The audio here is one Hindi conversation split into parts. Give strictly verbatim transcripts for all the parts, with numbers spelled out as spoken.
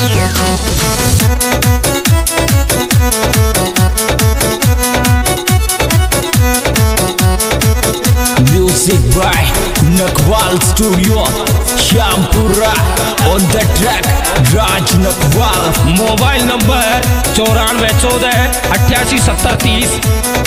Music by Nakwal Studio, Shampura on the track, Raj Nakwal. Mobile number चौरानवे चौदह अट्ठासी सत्तर तीस।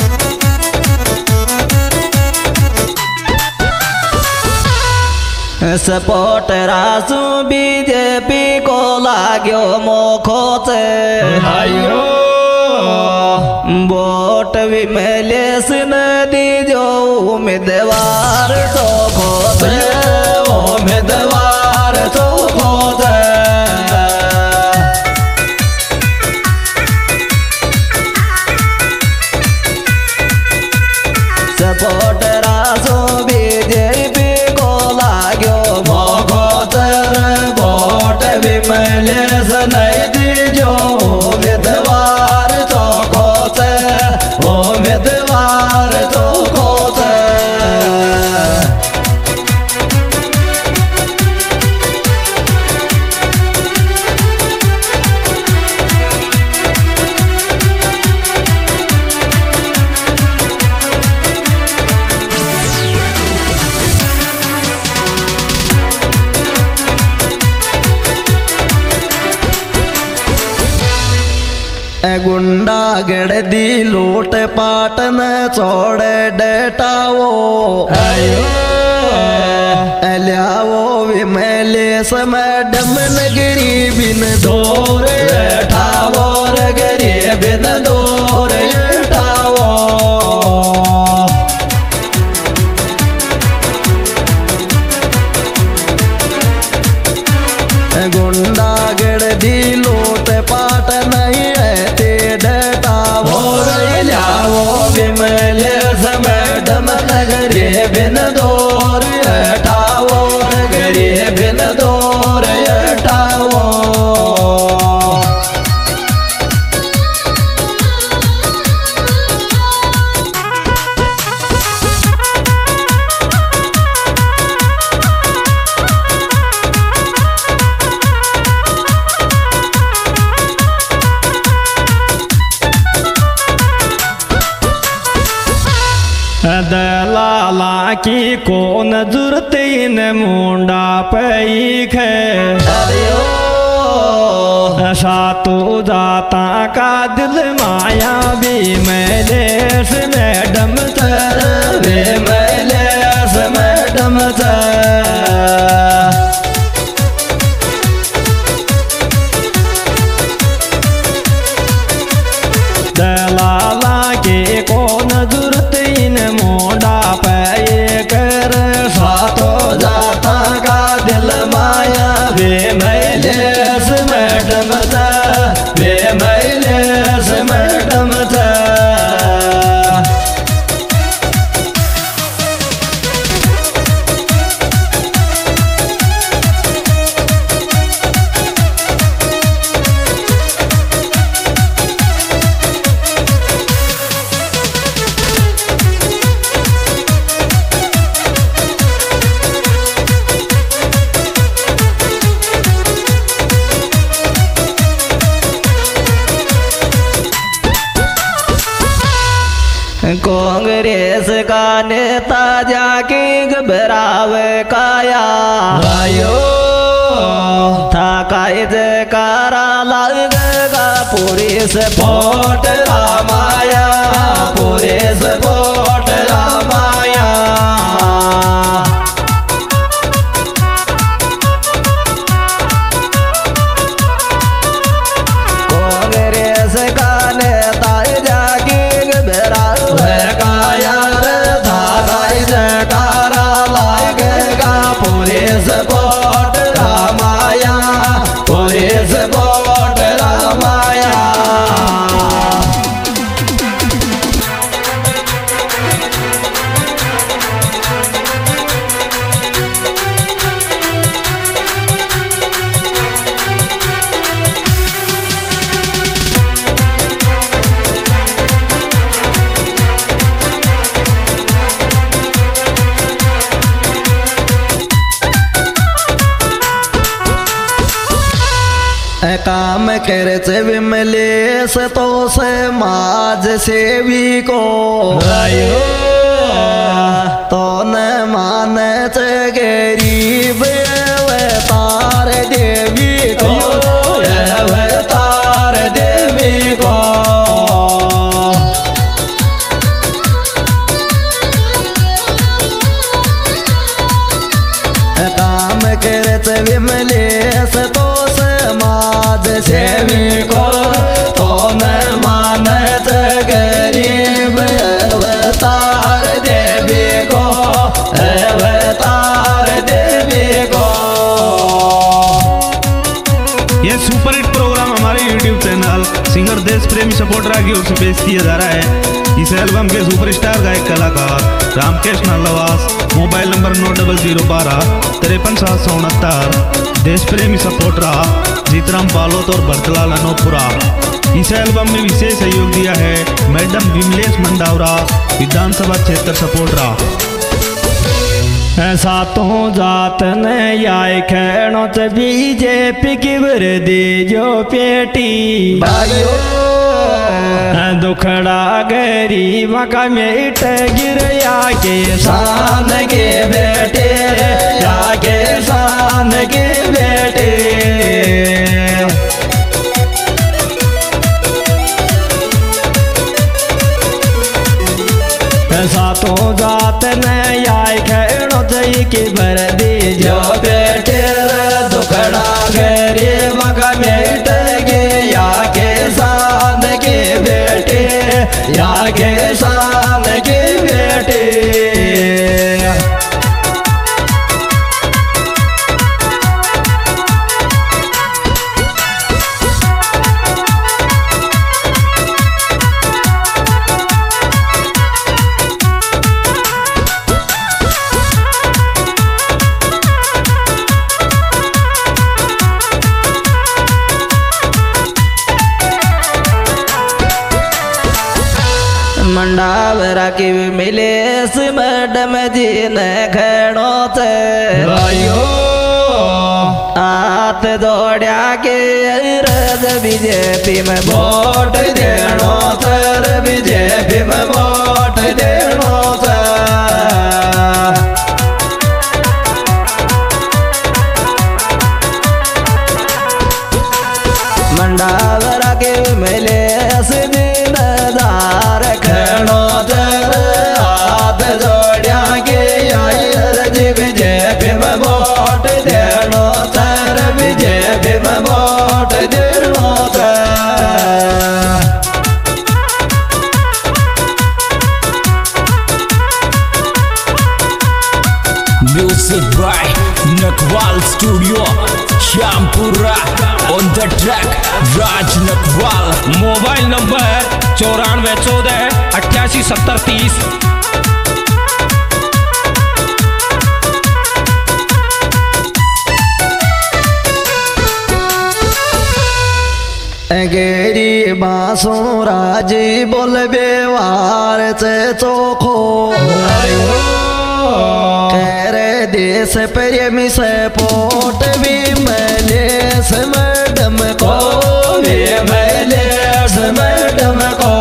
सपोर्ट रासू बीजेपी को लाग्यो मोखो से आयो वोट विमलेश नदी जो उम्मीदवार तो खोते उम्मीदवार तो खोते सपोर्ट रासू बीजेपी को लाग्यो मोखो से वोट विमलेश नदी जो उम्मीदवार तो खोते उम्मीदवार तो खोते। गुंडा गड़दी लूट पाट न छोड़े डेटाओ आयो लियाओ विमलेश मैडम नगरी बिन दौर ठावो गरी बिन दौर ठावो गुंडा गड़दी लूट पाट नहीं विमलेश मैडम नगरी बिन दौर हटाओ नगरी बिन दौर हटाओ। दलाला की कौन जरूरत इन मुंडा पैख सातु जाता का दिल माया भी विमलेश मैडम विमलेश मैडम दलाला के कौन जरूरत इन मुंडा पैकर सातो जाता का दिल माया विमलेश मैडम विमलेश मैडम कांग्रेस का नेता जाके घबरावे काया आयो था कायद जयकारा लगेगा पुलिस वोट रामाया पुलिस वोट रामाया। कांग्रेस का नेता जाके घबरावे काया था कायद जयकारा लगेगा पुलिस वोट रामाया पुलिस वोट रामाया। काम करच विमलेश तो समाज सेवी को आयो तो न मानच गरीब अवतार देवी को अवतार देवी को काम करत विमलेश तो समाज सेवी को तो न मानत गरीब अवतार देवी को अवतार देवी को। ये सुपर हिट प्रोग्राम हमारे यूट्यूब चैनल सिंगर देश प्रेमी सपोर्टर की ओर से पेश किया जा रहा है। इस एल्बम के सुपरस्टार गायक कलाकार रामकेश नालावास, मोबाइल नंबर नौ डबल जीरो बारह तिरपन सात सौ उनहत्तर। देश प्रेमी सपोर्टर जीतराम बालोत और भरतलाल अनोपुरा। इस एल्बम में विशेष सहयोग दिया है मैडम विमलेश मंडावरा, विधानसभा क्षेत्र सपोर्टरा। सातों जात ने आए खेणों से बीजेपी की वर्दी जो पेटी दुखड़ा गरीब का मेट गिर या के शान के बेटे या के शान के बेटे सातों जात ने आए खेणों से की वर्दी जो बेटे दुखड़ा गरीब का मेट या के शान के बेटे या के शान के बेटे। मंडावरा की मिलेश मैडम जी ने खड़ो थे आयो हाथ दौड़ा के रज बीजेपी में वोट देनो सर बीजेपी में वोट देनो सर। मंडावरा के मिलेश दीनदार खड़ो सर हाथ दौड़ा के रज बीजेपी में वोट देनो सर बीजेपी में वोट देनो sir. Music by Nakwal Studio, Shampura on the track, Raj Nakwal. Mobile number चौरानवे चौदह अट्ठासी सत्तर तीस। गेरी बासों राजी बोल व्यवहार से चोखो तेरे देश प्रेमी से पोट भी मलेश मैडम को भी मलेश मैडम को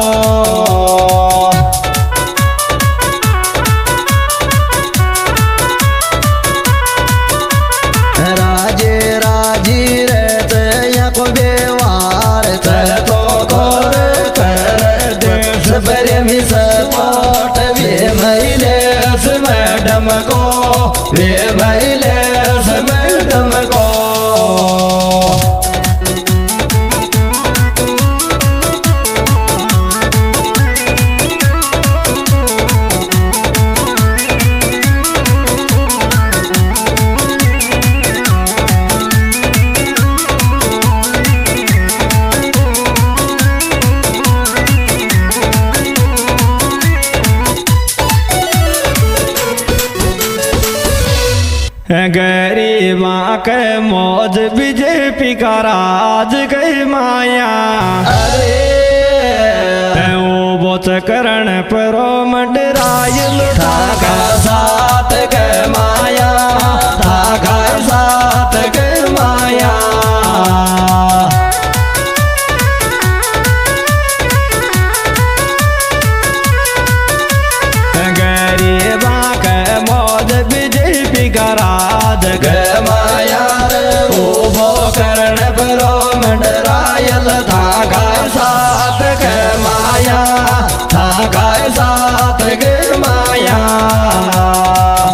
राजे राजी रहते या को व्यवहार तो खोर कर देश प्रेमी से पोट भी मलेश मैडम को वे मलेश मैडम को। गरीबा के मौज बीजेपी का राज गई माया अरे वो बोच करण परो मंडरायल धागा साथ के माया धागा साथ के माया बाद ग माया रे उभो करण परो मंडरायल था गाय साथ ग माया था गाय साथ ग माया